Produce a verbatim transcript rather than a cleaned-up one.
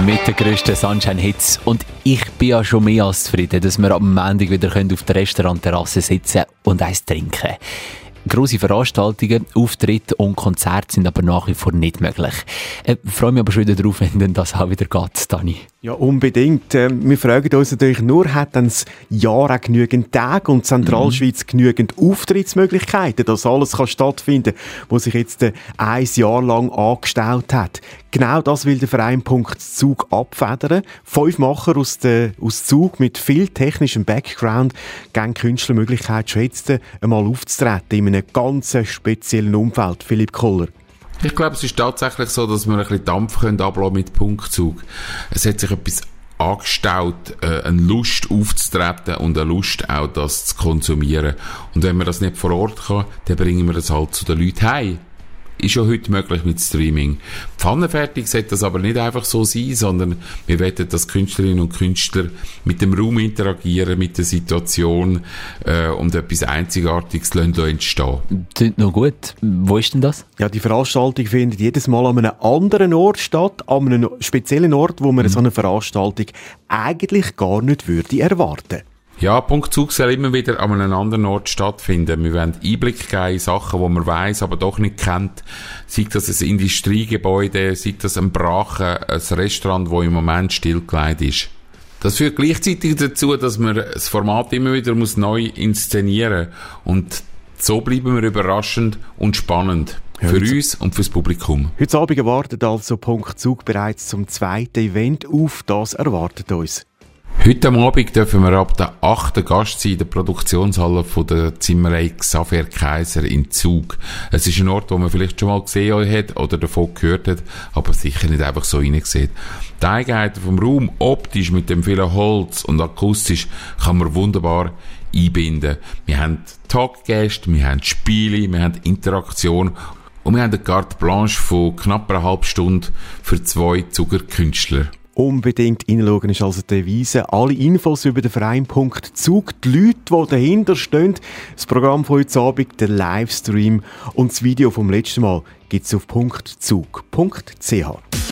mit den grössten Sunshine-Hits. Und ich bin ja schon mehr als zufrieden, dass wir am Montag wieder auf der Restaurantterrasse sitzen und eins trinken. Grosse Veranstaltungen, Auftritte und Konzerte sind aber nach wie vor nicht möglich. Ich freue mich aber schon wieder darauf, wenn denn das auch wieder geht, Dani. Ja, unbedingt. Wir fragen uns natürlich nur, hat denn das Jahr auch genügend Tage und Zentralschweiz mhm. genügend Auftrittsmöglichkeiten, dass alles kann stattfinden kann, was sich jetzt ein Jahr lang angestaut hat. Genau das will der Verein Punkt Zug abfedern. Fünf Macher aus, der, aus Zug mit viel technischem Background geben Künstler die Möglichkeit, schon jetzt einmal aufzutreten in einem ganz speziellen Umfeld. Philipp Kohler. Ich glaube, es ist tatsächlich so, dass wir ein bisschen Dampf ablassen können mit Punktzug. Es hat sich etwas angestaut, äh, eine Lust aufzutreten und eine Lust auch, das zu konsumieren. Und wenn man das nicht vor Ort kann, dann bringen wir das halt zu den Leuten heim. Ist ja heute möglich mit Streaming. Pfannenfertig sollte das aber nicht einfach so sein, sondern wir wollen, dass Künstlerinnen und Künstler mit dem Raum interagieren, mit der Situation äh, und etwas Einzigartiges entstehen. Klingt noch gut. Wo ist denn das? Ja, die Veranstaltung findet jedes Mal an einem anderen Ort statt, an einem speziellen Ort, wo man mhm. so eine Veranstaltung eigentlich gar nicht würde erwarten. Ja, Punktzug soll immer wieder an einem anderen Ort stattfinden. Wir wollen Einblick geben in Sachen, die man weiss, aber doch nicht kennt. Sei das ein Industriegebäude, sei das ein Brachen, ein Restaurant, das im Moment stillgelegt ist. Das führt gleichzeitig dazu, dass man das Format immer wieder muss neu inszenieren muss. Und so bleiben wir überraschend und spannend. Ja, für uns und fürs Publikum. Heute Abend erwartet also Punktzug bereits zum zweiten Event auf. Das erwartet uns. Heute am Abend dürfen wir ab der achten Gast sein in der Produktionshalle von der Zimmerei Xaver Kaiser in Zug. Es ist ein Ort, wo man vielleicht schon mal gesehen hat oder davon gehört hat, aber sicher nicht einfach so reingesehen. Die Eigenheiten vom Raum, optisch mit dem vielen Holz und akustisch, kann man wunderbar einbinden. Wir haben Talkgäste, wir haben Spiele, wir haben Interaktion und wir haben eine Carte Blanche von knapp einer halben Stunde für zwei Zuger Künstler. Unbedingt reinschauen ist also die Devise. Alle Infos über den Verein Punkt Zug, die Leute, die dahinter stehen, das Programm von heute Abend, der Livestream und das Video vom letzten Mal gibt es auf punktzug punkt c h.